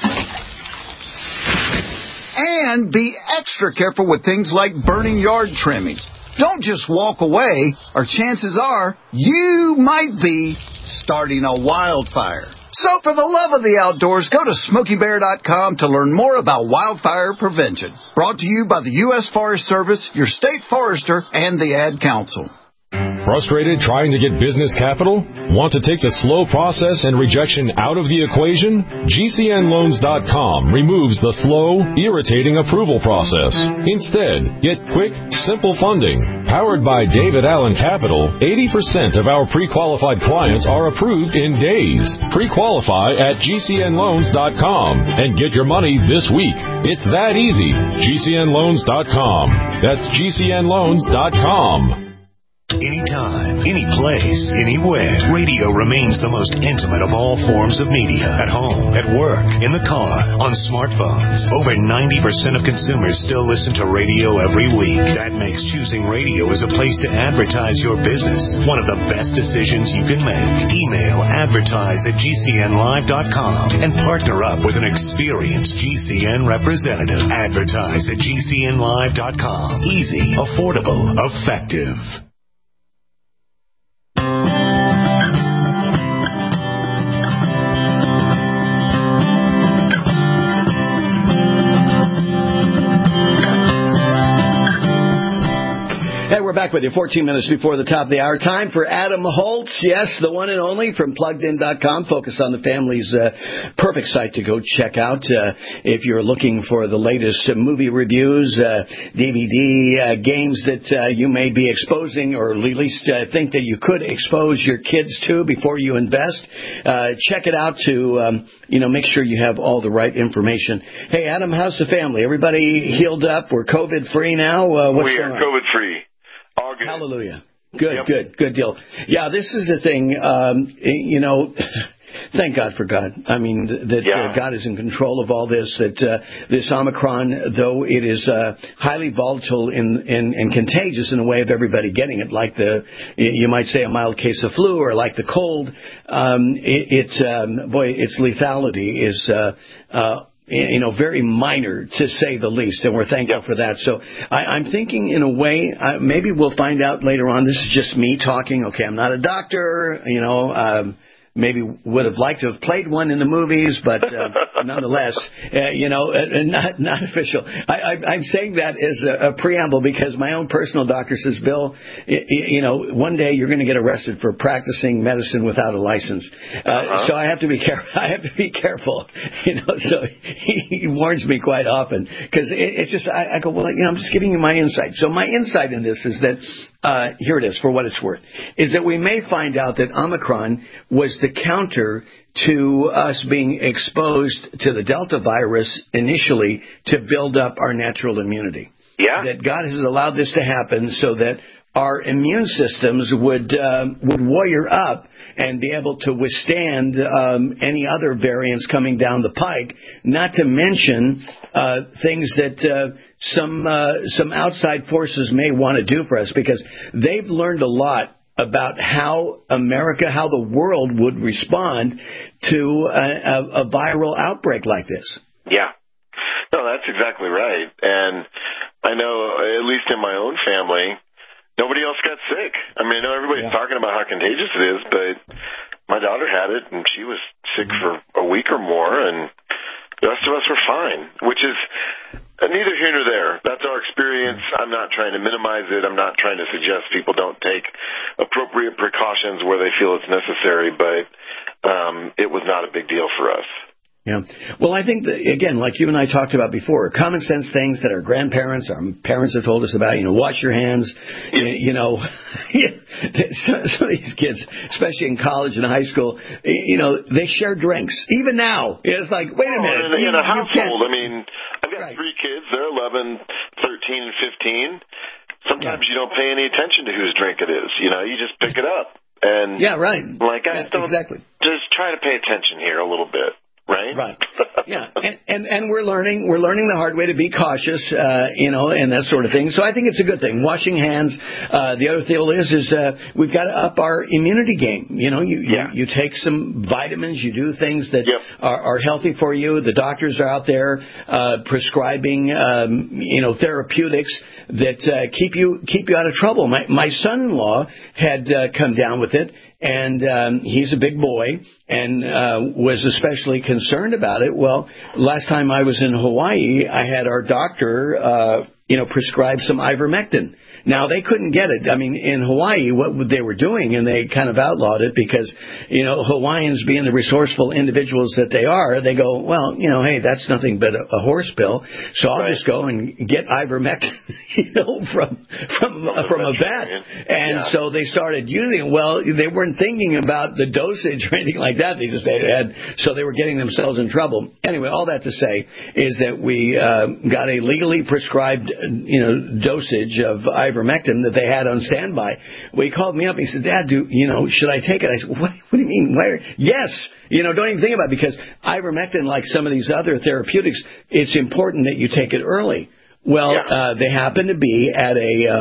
And be extra careful with things like burning yard trimmings. Don't just walk away, or chances are you might be starting a wildfire. So for the love of the outdoors, go to SmokeyBear.com to learn more about wildfire prevention. Brought to you by the U.S. Forest Service, your state forester, and the Ad Council. Frustrated trying to get business capital? Want to take the slow process and rejection out of the equation? GCNLoans.com removes the slow, irritating approval process. Instead, get quick, simple funding. Powered by David Allen Capital, 80% of our pre-qualified clients are approved in days. Pre-qualify at GCNLoans.com and get your money this week. It's that easy. GCNLoans.com. That's GCNLoans.com. Anytime, any place, anywhere, radio remains the most intimate of all forms of media. At home, at work, in the car, on smartphones. Over 90% of consumers still listen to radio every week. That makes choosing radio as a place to advertise your business one of the best decisions you can make. Email advertise@GCNlive.com and partner up with an experienced GCN representative. Advertise at GCNlive.com. Easy, affordable, effective. Hey, we're back with you 14 minutes before the top of the hour. Time for Adam Holtz. Yes, the one and only from PluggedIn.com. Focused on the family's perfect site to go check out if you're looking for the latest movie reviews, DVD, games that you may be exposing or at least think that you could expose your kids to before you invest. Check it out to, make sure you have all the right information. Hey, Adam, how's the family? Everybody healed up? We're COVID-free now? What's going on? We are COVID-free. All good. Hallelujah. Good deal. Yeah, this is the thing, thank God for God. I mean, that God is in control of all this, that this Omicron, though it is highly volatile and contagious in the way of everybody getting it, like you might say a mild case of flu or like the cold, its lethality is very minor, to say the least, and we're thankful for that. So I'm thinking, in a way, maybe we'll find out later on. This is just me talking. Okay, I'm not a doctor, maybe would have liked to have played one in the movies, but nonetheless, not official. I'm saying that as a preamble because my own personal doctor says, Bill, one day you're going to get arrested for practicing medicine without a license. So I have to be careful. So he warns me quite often because it's just I go, well, I'm just giving you my insight. So my insight in this is that. Here it is, for what it's worth, is that we may find out that Omicron was the counter to us being exposed to the Delta virus initially to build up our natural immunity. Yeah. That God has allowed this to happen so that our immune systems would warrior up and be able to withstand any other variants coming down the pike, not to mention things that some outside forces may want to do for us, because they've learned a lot about how the world would respond to a viral outbreak like this. Yeah. No, that's exactly right. And I know, at least in my own family, nobody else got sick. I mean, I know everybody's talking about how contagious it is, but my daughter had it, and she was sick for a week or more, and the rest of us were fine, which is neither here nor there. That's our experience. I'm not trying to minimize it. I'm not trying to suggest people don't take appropriate precautions where they feel it's necessary, but it was not a big deal for us. Yeah. Well, I think that, again, like you and I talked about before, common sense things that our grandparents, our parents have told us about, wash your hands, some of these kids, especially in college and high school, they share drinks. Even now, it's like, wait a minute. In a household, I've got 3 kids. They're 11, 13, and 15. Sometimes you don't pay any attention to whose drink it is. You just pick it up. And right. Like, guys, just try to pay attention here a little bit. Right. Yeah. And we're learning the hard way to be cautious, and that sort of thing. So I think it's a good thing. Washing hands. The other thing is we've got to up our immunity game. You take some vitamins, you do things that are healthy for you. The doctors are out there prescribing, therapeutics that keep you out of trouble. My son-in-law had come down with it. And he's a big boy and was especially concerned about it. Well, last time I was in Hawaii, I had our doctor, prescribe some ivermectin. Now, they couldn't get it. In Hawaii, what they were doing, and they kind of outlawed it because, Hawaiians being the resourceful individuals that they are, they go, well, hey, that's nothing but a horse pill, so I'll just go and get ivermectin, from a vet. And so they started using it. Well, they weren't thinking about the dosage or anything like that. So they were getting themselves in trouble. Anyway, all that to say is that we got a legally prescribed, dosage of ivermectin that they had on standby. Well, he called me up and he said, Dad, should I take it? I said, what do you mean? Where? Yes. Don't even think about it, because ivermectin, like some of these other therapeutics, it's important that you take it early. Well, they happened to be at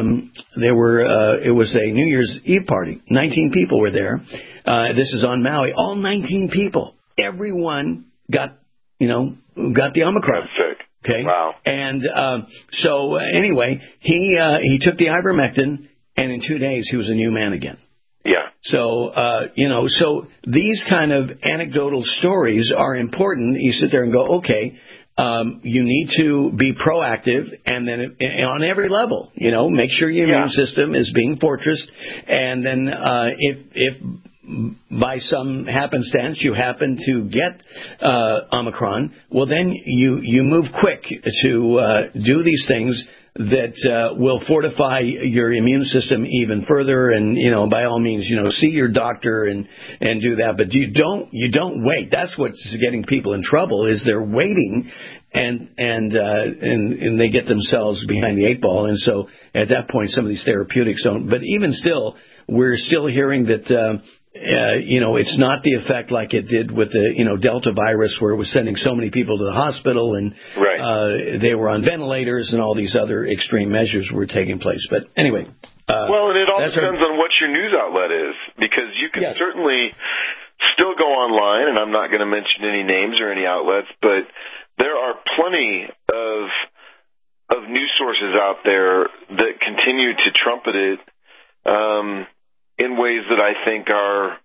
it was a New Year's Eve party. 19 people were there. This is on Maui. All 19 people. Everyone got the Omicron. That's sick. Okay. Wow. And so anyway, he took the ivermectin, and in 2 days he was a new man again. Yeah. So so these kind of anecdotal stories are important. You sit there and go, okay, you need to be proactive, and then on every level, make sure your immune system is being fortressed, and then if by some happenstance you happen to get Omicron, well, then you move quick to do these things that will fortify your immune system even further. And by all means, see your doctor and do that. But you don't wait. That's what's getting people in trouble, is they're waiting, and they get themselves behind the 8 ball. And so at that point, some of these therapeutics don't. But even still, we're still hearing that. It's not the effect like it did with the, Delta virus, where it was sending so many people to the hospital, and they were on ventilators, and all these other extreme measures were taking place. But anyway. Well, and it all depends on what your news outlet is, because you can certainly still go online, and I'm not going to mention any names or any outlets, but there are plenty of news sources out there that continue to trumpet it, in ways that I think are,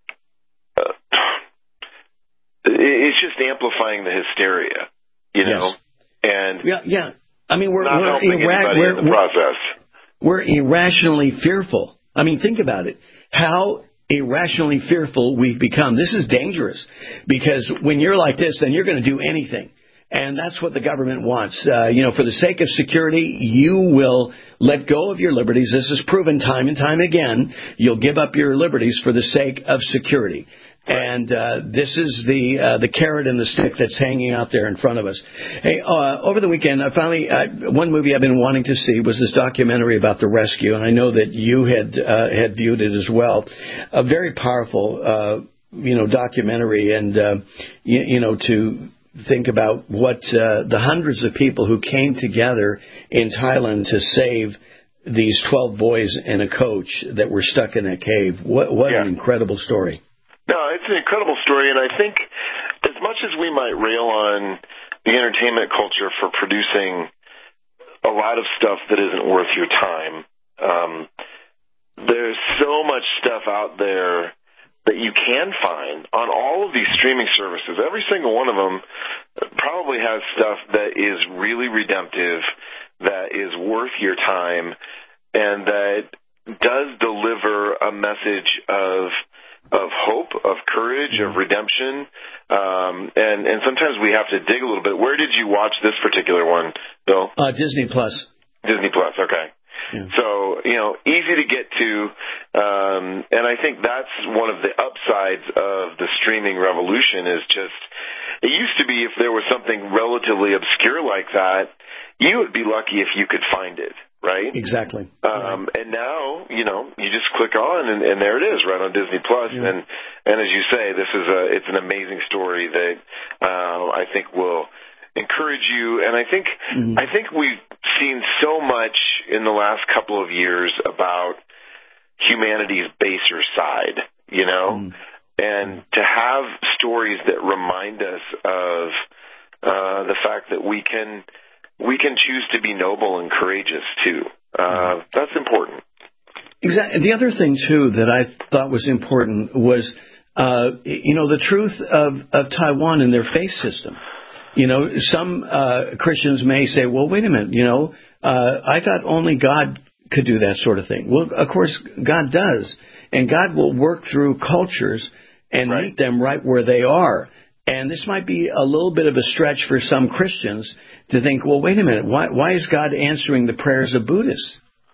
it's just amplifying the hysteria, and we're irrationally fearful. Think about it. How irrationally fearful we've become. This is dangerous, because when you're like this, then you're going to do anything. And that's what the government wants. For the sake of security, you will let go of your liberties. This is proven time and time again. You'll give up your liberties for the sake of security. And this is the carrot and the stick that's hanging out there in front of us. Hey, over the weekend, I finally one movie I've been wanting to see was this documentary about the rescue, and I know that you had viewed it as well. A very powerful, documentary, and to think about what the hundreds of people who came together in Thailand to save these 12 boys and a coach that were stuck in that cave. What an incredible story. No, it's an incredible story, and I think as much as we might rail on the entertainment culture for producing a lot of stuff that isn't worth your time, there's so much stuff out there that you can find on all of these streaming services. Every single one of them probably has stuff that is really redemptive, that is worth your time, and that does deliver a message of hope, of courage, of redemption, and sometimes we have to dig a little bit. Where did you watch this particular one, Bill? Disney Plus. Disney Plus, okay. Yeah. So, easy to get to, and I think that's one of the upsides of the streaming revolution is just, it used to be if there was something relatively obscure like that, you would be lucky if you could find it, right? Exactly. And now, you just click on and there it is, right on Disney Plus. Yeah. And as you say, it's an amazing story that I think will encourage you. And I think we've seen so much in the last couple of years about humanity's baser side, and to have stories that remind us of the fact that we can choose to be noble and courageous too. That's important. Exactly. The other thing too that I thought was important was, the truth of Taiwan and their faith system. Some Christians may say, well, wait a minute, I thought only God could do that sort of thing. Well, of course, God does. And God will work through cultures and meet them right where they are. And this might be a little bit of a stretch for some Christians to think, well, wait a minute, why is God answering the prayers of Buddhists?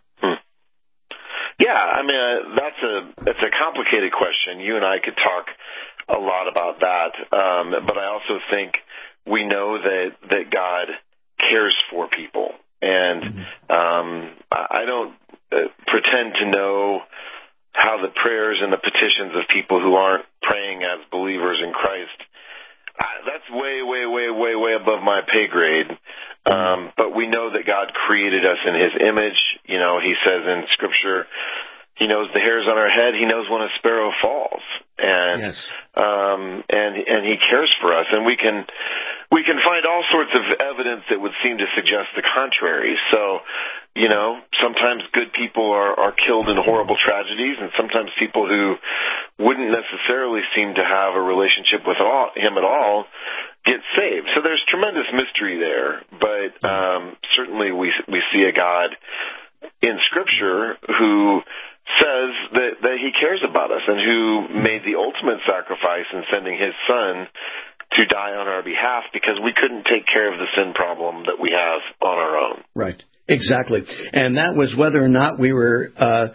Yeah, I mean, that's a complicated question. You and I could talk a lot about that. But I also think we know that God cares for people. And I don't pretend to know how the prayers and the petitions of people who aren't praying as believers in Christ, that's way, way, way, way, way above my pay grade. But we know that God created us in His image. He says in Scripture, He knows the hairs on our head. He knows when a sparrow falls, and He cares for us. And we can find all sorts of evidence that would seem to suggest the contrary. So, sometimes good people are killed in horrible tragedies, and sometimes people who wouldn't necessarily seem to have a relationship with Him at all get saved. So there's tremendous mystery there, but certainly we see a God in Scripture who says that He cares about us and who made the ultimate sacrifice in sending His Son to die on our behalf because we couldn't take care of the sin problem that we have on our own. Right. Exactly. And that was whether or not we were,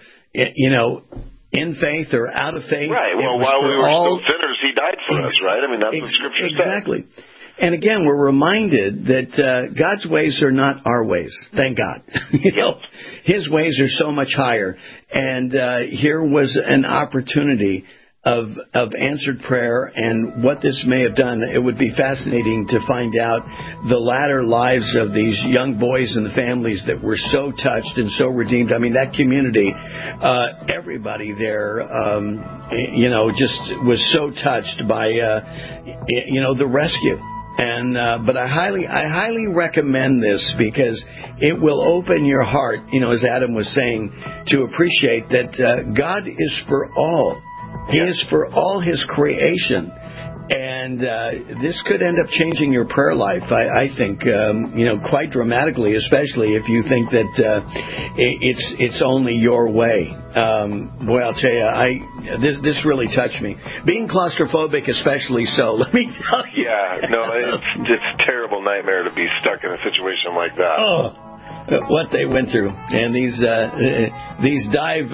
in faith or out of faith. Right. Well, while we were still sinners, He died for us, right? I mean, that's what Scripture says. Exactly. And again, we're reminded that God's ways are not our ways. Thank God. His ways are so much higher. And here was an opportunity of answered prayer and what this may have done. It would be fascinating to find out the latter lives of these young boys and the families that were so touched and so redeemed. I mean, that community, everybody there, just was so touched by, the rescue. And but I highly recommend this because it will open your heart, as Adam was saying, to appreciate that God is for all. He is for all His creation. And this could end up changing your prayer life, I think, quite dramatically, especially if you think that it's only your way. Boy, I'll tell you, this really touched me. Being claustrophobic especially so, let me tell you. Yeah, no, it's a terrible nightmare to be stuck in a situation like that. Oh. What they went through, and these divers,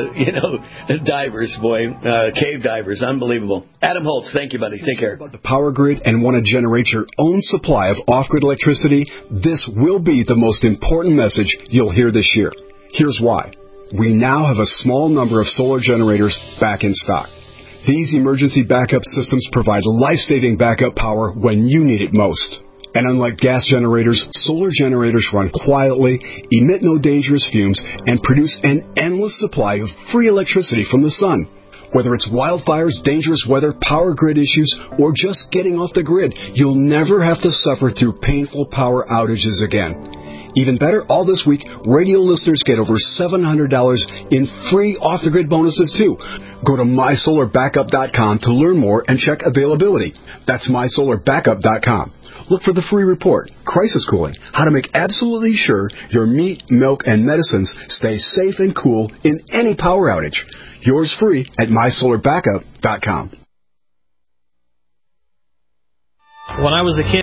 cave divers, unbelievable. Adam Holtz, thank you, buddy. Take care. About the power grid and want to generate your own supply of off-grid electricity? This will be the most important message you'll hear this year. Here's why. We now have a small number of solar generators back in stock. These emergency backup systems provide life-saving backup power when you need it most. And unlike gas generators, solar generators run quietly, emit no dangerous fumes, and produce an endless supply of free electricity from the sun. Whether it's wildfires, dangerous weather, power grid issues, or just getting off the grid, you'll never have to suffer through painful power outages again. Even better, all this week, radio listeners get over $700 in free off-the-grid bonuses, too. Go to mysolarbackup.com to learn more and check availability. That's mysolarbackup.com. look for the free report, Crisis Cooling, how to make absolutely sure your meat, milk, and medicines stay safe and cool in any power outage. Yours free at mysolarbackup.com. When I was a kid,